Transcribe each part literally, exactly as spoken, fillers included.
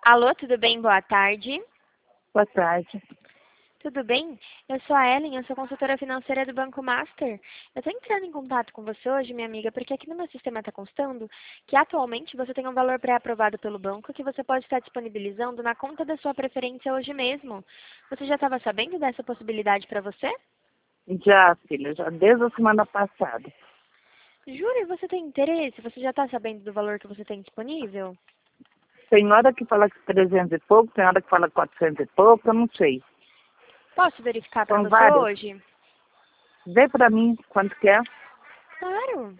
Alô, tudo bem? Boa tarde. Boa tarde. Tudo bem? Eu sou a Ellen, eu sou consultora financeira do Banco Master. Eu estou entrando em contato com você hoje, minha amiga, porque aqui no meu sistema está constando que atualmente você tem um valor pré-aprovado pelo banco que você pode estar disponibilizando na conta da sua preferência hoje mesmo. Você já estava sabendo dessa possibilidade para você? Já, filha, já desde a semana passada. Jura, e você tem interesse? Você já está sabendo do valor que você tem disponível? Tem hora que fala que trezentos e pouco, tem hora que fala quatrocentos e pouco, eu não sei. Posso verificar para São você várias. hoje? Vê pra mim quanto que é. Claro.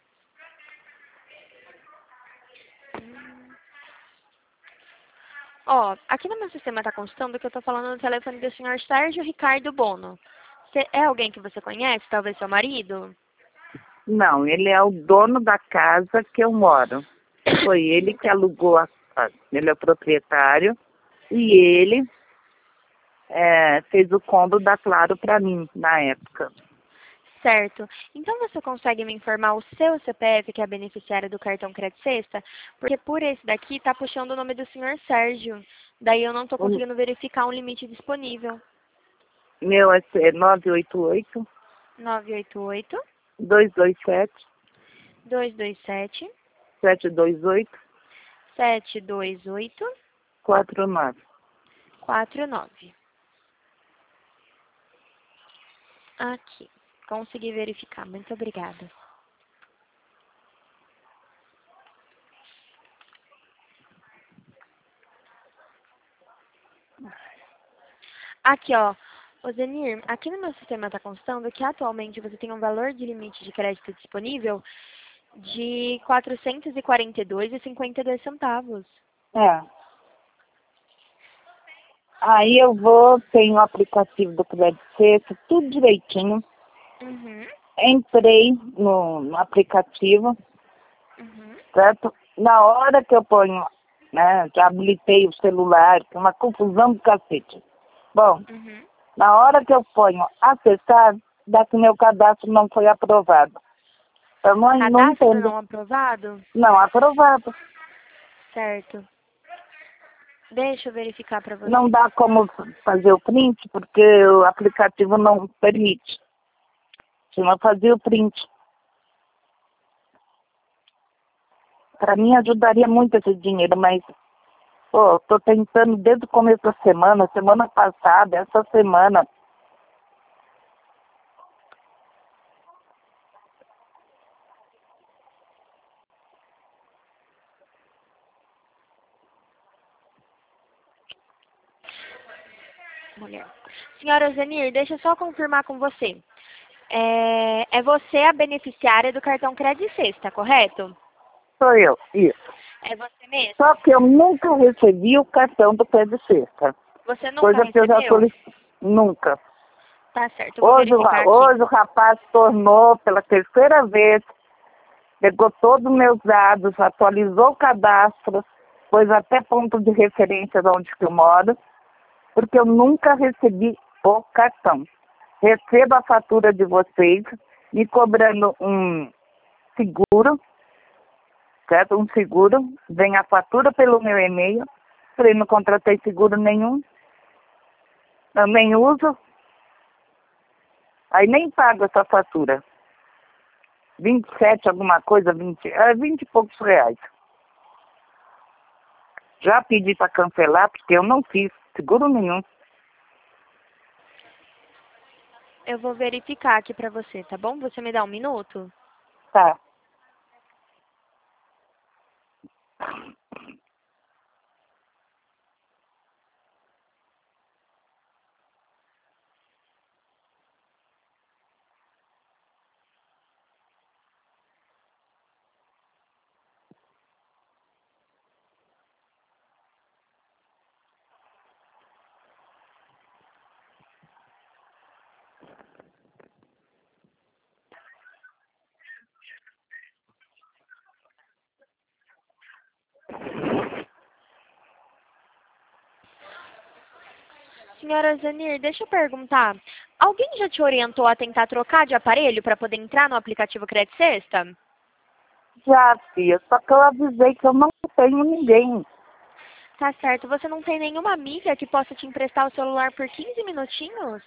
Ó, aqui no meu sistema está constando que eu estou falando no telefone do senhor Sérgio Ricardo Bono. Cê- é alguém que você conhece? Talvez seu marido? Não, ele é o dono da casa que eu moro. Foi ele que alugou a casa. Ele é o proprietário e ele é, fez o combo da Claro pra mim na época. Certo. Então você consegue me informar o seu C P F, que é a beneficiária do cartão Crédito Sexta? Porque por esse daqui está puxando o nome do senhor Sérgio. Daí eu não estou O conseguindo verificar um limite disponível. meu é nove oito oito, nove oito oito, dois dois sete, dois dois sete, sete dois oito, sete dois oito, quatro nove. quatro nove. Aqui. Consegui verificar. Muito obrigada. Aqui, ó. Ô, Zenir, aqui no meu sistema está constando que atualmente você tem um valor de limite de crédito disponível de quatrocentos e quarenta e dois reais e cinquenta e dois centavos. É. Aí eu vou, tenho o aplicativo do Crédito Sexta, tudo direitinho. Uhum, Entrei no, no aplicativo, uhum. certo? Na hora que eu ponho, né, já habilitei o celular, que é uma confusão do cacete. Bom, Uhum. na hora que eu ponho acessar, dá que meu cadastro não foi aprovado. Eu não, não Cadastro entendo. não aprovado? Não, aprovado. Certo. Deixa eu verificar para Não você. dá como fazer o print, porque o aplicativo não permite. Senão fazia o print. Para mim ajudaria muito esse dinheiro, mas pô, tô tentando desde o começo da semana, semana passada, essa semana. Mulher. Senhora Zenir, deixa eu só confirmar com você. É, é você a beneficiária do cartão Crédito Sexta, correto? Sou eu, isso. É você mesmo? Só que eu nunca recebi o cartão do pé de sexta. Você nunca Coisa que eu já recebeu? solicitei. Nunca. Tá certo, eu vou Hoje, o ra- verificar aqui. hoje o rapaz tornou pela terceira vez, pegou todos os meus dados, atualizou o cadastro, pôs até ponto de referência de onde que eu moro, porque eu nunca recebi o cartão. Recebo a fatura de vocês, me cobrando um seguro, certo? Um seguro, vem a fatura pelo meu e-mail. Falei, não contratei seguro nenhum, eu nem uso, aí nem pago essa fatura. vinte e sete alguma coisa, vinte, é vinte e poucos reais. Já pedi para cancelar, porque eu não fiz seguro nenhum. Eu vou verificar aqui pra você, tá bom? Você me dá um minuto? Tá. Senhora Zanir, deixa eu perguntar. Alguém já te orientou a tentar trocar de aparelho para poder entrar no aplicativo Crédito Sexta? Já, filha, só que eu avisei que eu não tenho ninguém. Tá certo. Você não tem nenhuma amiga que possa te emprestar o celular por quinze minutinhos?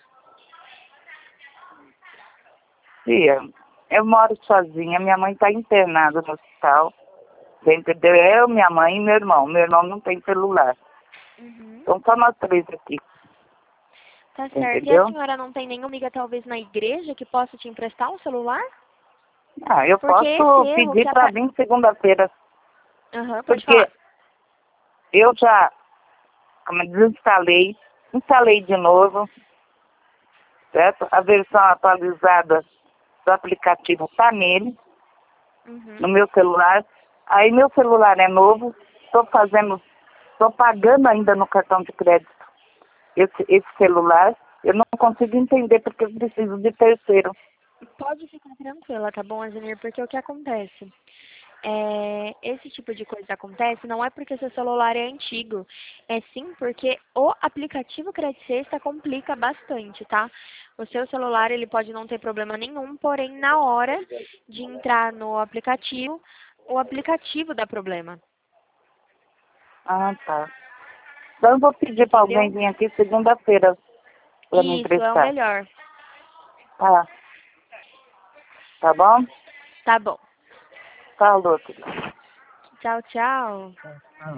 Tia, eu moro sozinha, minha mãe está internada no hospital. Você entendeu? Eu, minha mãe e meu irmão. Meu irmão não tem celular. Uhum. Então só nós três aqui. Tá certo. E a Entendeu? senhora não tem nenhuma amiga, talvez, na igreja que possa te emprestar um celular? Ah, eu Porque esse posso erro pedir que para apa... vir segunda-feira. Aham, pode Porque falar. eu já como eu desinstalei, instalei de novo, certo? A versão atualizada do aplicativo está nele, Uhum. no meu celular. Aí meu celular é novo, estou fazendo, estou pagando ainda no cartão de crédito esse, esse celular. Eu não consigo entender porque eu preciso de terceiro. Pode ficar tranquila, tá bom, Azenir? Porque o que acontece? É, esse tipo de coisa acontece não é porque seu celular é antigo, é sim porque o aplicativo Credit Sexta complica bastante, tá? O seu celular ele pode não ter problema nenhum, porém na hora de entrar no aplicativo, o aplicativo dá problema, Ah, tá. Então eu vou pedir para alguém entendeu? vir aqui segunda-feira para me Isso é o emprestar. melhor. Tá, tá bom? Tá bom. Falou, querido. Tchau, tchau.